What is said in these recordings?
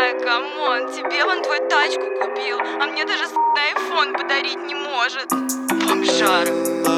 камон, тебе вон твой тачку купил, а мне даже айфон подарить не может. Бомжара.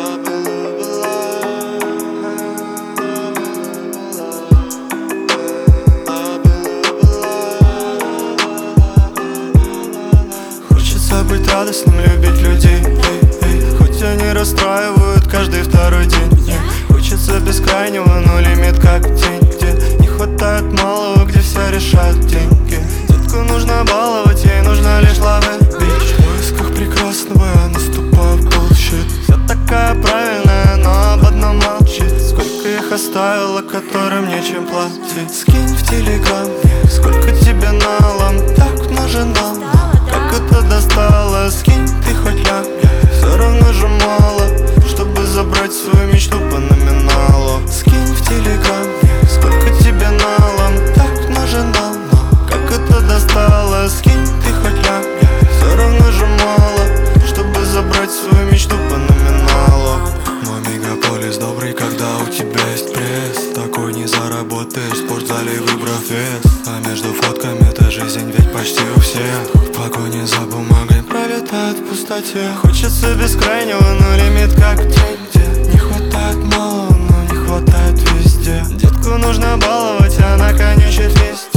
Хочется быть радостным, любить людей, хоть они расстраивают каждый второй день. Хочется бескрайнего, но лимит как тень, где не хватает малого, где все решают деньги. Детку нужно баловать, ей нужно лишь ловить бич. В поисках прекрасного я наступаю в bullshit. Вся такая правильная, но об одном молчит. Сколько их оставила, которым нечем платить. Скинь в телеграм мне, сколько тебе налом. Так нажимал, как это достало. Скинь ты хоть ляг, все равно же мало, чтобы забрать свою мечту по номиналу. Скинь в телеграм мне, сколько тебе налом. Так нажимал, как это достало. Скинь ты хоть ляг, все равно же мало, чтобы забрать свою мечту по номиналу. Мой мегаполис добрый, когда у тебя есть пресс. Такой не заработаешь в спортзале, выбрав вес. А между фотками это жизнь ведь почти у всех. В погоне за бумагой пролетает в пустоте. Хочется бескрайнего, но лимит как тень, где не хватает малого, но не хватает везде. Детку нужно баловать, она конючит везде.